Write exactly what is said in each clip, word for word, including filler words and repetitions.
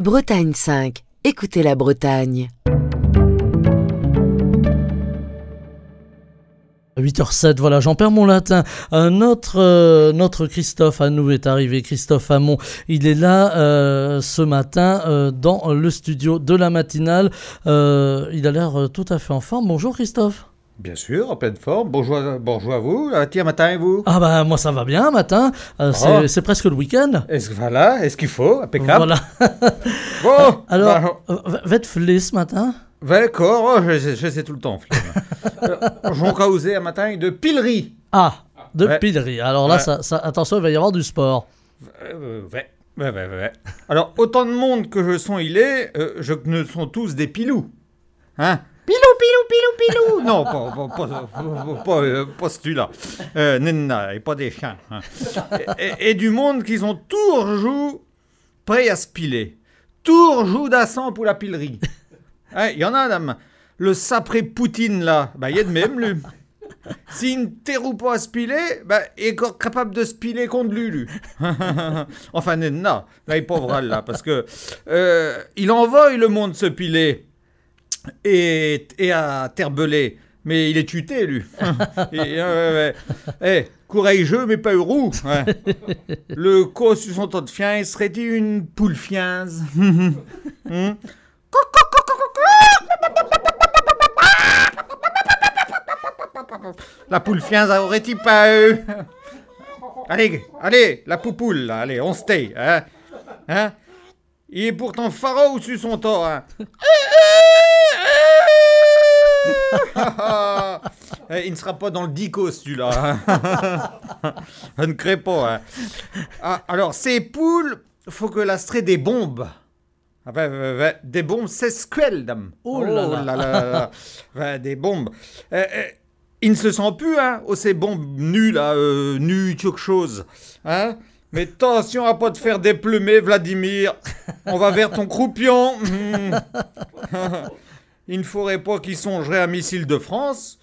Bretagne cinq. Écoutez la Bretagne. huit heures zéro sept, voilà, j'en perds mon latin. Euh, notre, euh, notre Christophe à nous est arrivé, Christophe Hamon. Il est là euh, ce matin euh, dans le studio de la matinale. Euh, il a l'air euh, tout à fait en forme. Bonjour Christophe. Bien sûr, en pleine forme. Bonjour, bonjour à vous. Ah, tiens, matin et vous? Ah bah moi ça va bien, matin. Euh, oh. c'est, c'est presque le week-end. Est-ce, voilà, est-ce qu'il faut? Impeccable. Voilà. Bon, alors, bah, euh, va-t-il flé ce matin? D'accord, oh, je, je sais tout le temps. J'en causais un matin de pilerie. Ah, de ouais. pilerie. Alors là, ouais. ça, ça, attention, il va y avoir du sport. Euh, ouais, ouais, ouais, ouais. Alors, autant de monde que je sens il est, euh, je ne sont tous des pilous. Hein? Pilou, pilou, pilou, pilou. Non, pas, pas, pas, pas, pas, euh, pas celui-là. Euh, Nena, et pas des chiens. Hein. Et, et, et du monde qui sont toujours prêts à se piler. Toujours d'assant pour la pilerie. Il hein, y en a, dame. Le sapré Poutine, là, bah, il y a de même, lui. S'il ne terroue pas à se piler, bah, il est capable de se piler contre lui, lui. Enfin, Nena, là, il est pauvre, là, parce que euh, il envoie le monde se piler. Et, et à terbelé, mais il est tuté, lui. et, euh, ouais, ouais. Courageux, mais pas heureux. Ouais. Le co sur son tas de fiens, serait-il une poule fienze? hmm? La poule fienze aurait-il pas eu? Allez, allez, la poupoule, là, allez, on se tait. Hein? Hein? Il est pourtant pharaon sur son tort. Hein? Il ne sera pas dans le dico, celui-là. Je ne crée pas. Hein. Ah, alors, ces poules, faut que l'astrée des bombes. Ah, ben, ben, ben, des bombes, c'est squel, dame. Oh là là. Oh là, là, là. Ben, des bombes. Euh, euh, il ne se sent plus, hein, oh, ces bombes nues, là, euh, nues, quelque chose. Hein? Mais attention à pas te faire déplumer, Vladimir. On va vers ton croupion. Mmh. Il ne faudrait pas qu'il songerait à missile de France.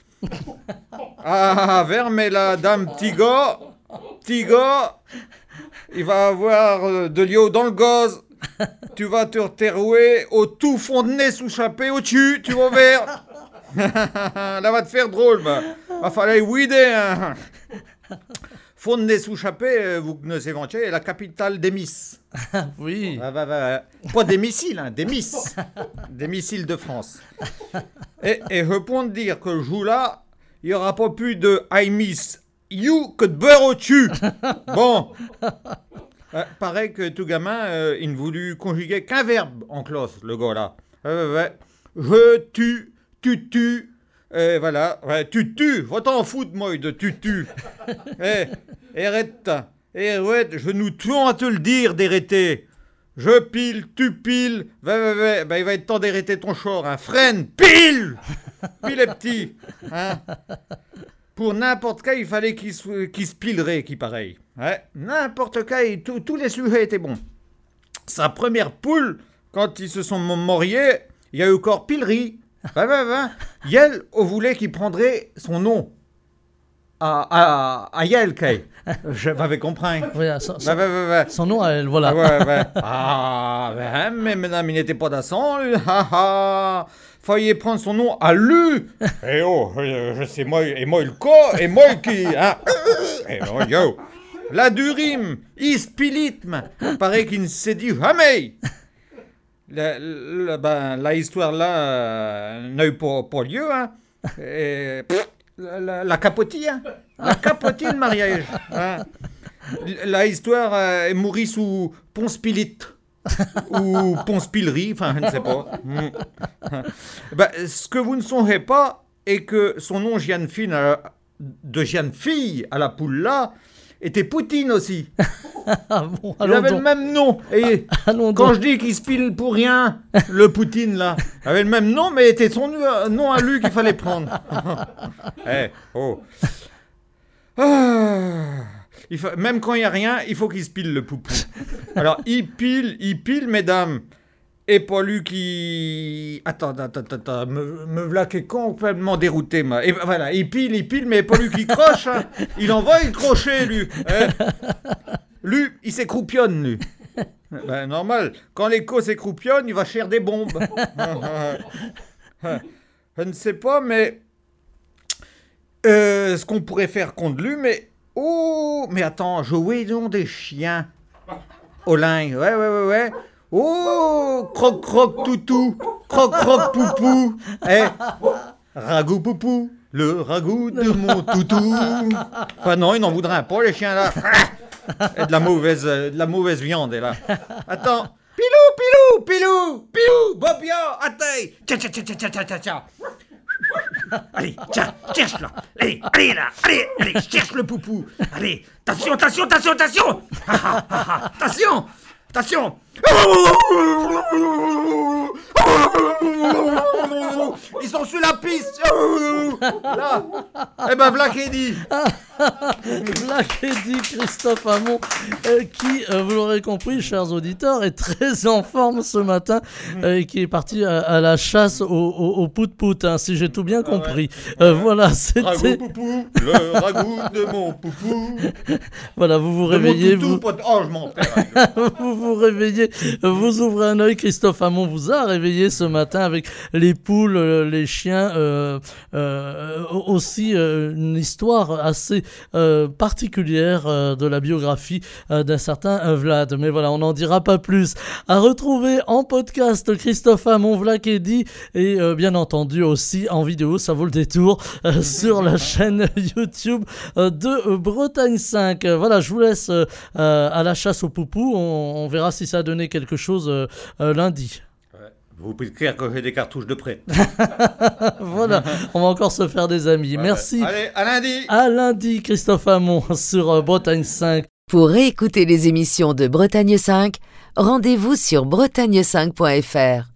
Ah, vers, mais la dame Tiga, Tiga, il va avoir de l'eau dans le gaz. Tu vas te reterrouer au tout fond de nez sous-chappé au-dessus, tu vas vers. Là, va te faire drôle, bah. Va falloir ouider, hein. Fond de nez sous-chappé, vous connaissez Ventier, est la capitale des Miss. Oui. Ah, bah, bah, pas des missiles, hein, des Miss. Des missiles de France. Et, et je peux te dire que le jour-là, il n'y aura pas plus de I miss you que de beurre au-dessus. Bon. Euh, pareil que tout gamin, euh, il ne voulut conjuguer qu'un verbe en classe, le gars-là. Euh, ouais. Je tue, tu tues. Et voilà, ouais, tu tues, va t'en foutre, moi, de tu tues. Eh, arrête, eh, ouais, je nous tuons à te le dire d'arrêter. Je pile, tu piles, va, va, va, bah, il va être temps d'arrêter ton char, hein. Freine, pile, pile les petits, hein. Pour n'importe quoi, il fallait qu'il se, qu'il se pilerait, qui pareil. Ouais, n'importe quoi, tous les sujets étaient bons. Sa première poule, quand ils se sont moriés, il y a eu encore pilerie. Ben, ben, ben. Yel voulait qu'il prendrait son nom à, à, à Yel, Kay. Je m'avais compris. Oui, son, son, ben, ben, ben, ben. son nom à elle, voilà. Ah, ouais, ouais. Ah, ben, mais madame, il n'était pas d'ascend, lui. Ah, ah. Fallait prendre son nom à lui. Eh oh, je sais, moi, et moi le co, et moi qui, hein. Eh oh, yo. La durime, ispilitme. Paraît qu'il ne s'est dit jamais. La, la, ben, la histoire là euh, n'a eu pas, pas lieu, hein. Et, pff, la, la, la capotille, hein. La capotille de mariage, hein. La histoire euh, est mourie sous Ponce Pilate ou Ponce Pilerie, enfin je ne sais pas. Ben, ce que vous ne songez pas est que son nom Jeanne Fille, de Jeanne Fille à la poule là était Poutine aussi. Ah bon, il avait donc. le même nom. Et allons quand donc. je dis qu'il se pile pour rien, le Poutine là, il avait le même nom, mais c'était son nom à lui qu'il fallait prendre. Eh, oh. Ah, il faut, même quand il n'y a rien, il faut qu'il se pile le poupou. Alors, il pile, il pile, mesdames. Et pas lui qui... Attends, attends, attends, attends, me, me voilà qui est complètement dérouté, moi. Et voilà, il pile, il pile, mais pas lui qui croche, hein. Il envoie, il crochet, lui. Hein. Lui, il s'écroupionne, lui. Ben, normal. Quand l'écho s'écroupionne, il va chercher des bombes. Je ne sais pas, mais... Euh, ce qu'on pourrait faire contre lui, mais... Oh, mais attends, jouer donc des chiens. Olin, ouais, ouais, ouais, ouais. Oh, croc, croc, toutou. Croc, croc, poupou. Eh, ragout, poupou. Le ragout de mon toutou. Enfin non, ils n'en voudraient pas, les chiens, là. Et de la mauvaise, de la mauvaise viande, là. Attends. Pilou, pilou, pilou, pilou, Bobia, attends. Tiens, tiens, tiens, tiens, tiens, tiens, tiens. Allez, tiens, cherche-le. Allez, allez là, allez, allez, cherche le poupou. Allez, attention, attention, attention, attention. Attention, attention. Ils sont sur la piste. Là. Eh ben, Vlak Eddy. Vlak Eddy, Christophe Hamon, euh, qui, euh, vous l'aurez compris, chers auditeurs, est très en forme ce matin euh, et qui est parti à, à la chasse au, au, au pout-pout, hein, si j'ai tout bien compris. Ah ouais. euh, voilà, c'était... Ragout poupou, le ragout de mon poupou. Voilà, vous vous de réveillez... Mon toutou, vous... pot... Oh, je m'en perds. vous vous réveillez, vous ouvrez un œil, Christophe Hamon vous a réveillé ce matin avec les poules, les chiens, euh, euh, aussi euh, une histoire assez euh, particulière euh, de la biographie euh, d'un certain euh, Vlad. Mais voilà, on n'en dira pas plus. À retrouver en podcast Christophe Hamon, Vlak Eddy et euh, bien entendu aussi en vidéo, ça vaut le détour, euh, sur la chaîne YouTube euh, de Bretagne cinq. Euh, voilà, je vous laisse euh, à la chasse au poupou. On, on verra si ça a donné quelque chose euh, euh, lundi. Vous pouvez écrire que j'ai des cartouches de prêt. Voilà, on va encore se faire des amis. Ouais, Merci. Ouais. Allez, à lundi. À lundi, Christophe Hamon sur euh, Bretagne cinq. Pour réécouter les émissions de Bretagne cinq, rendez-vous sur bretagne cinq point f r.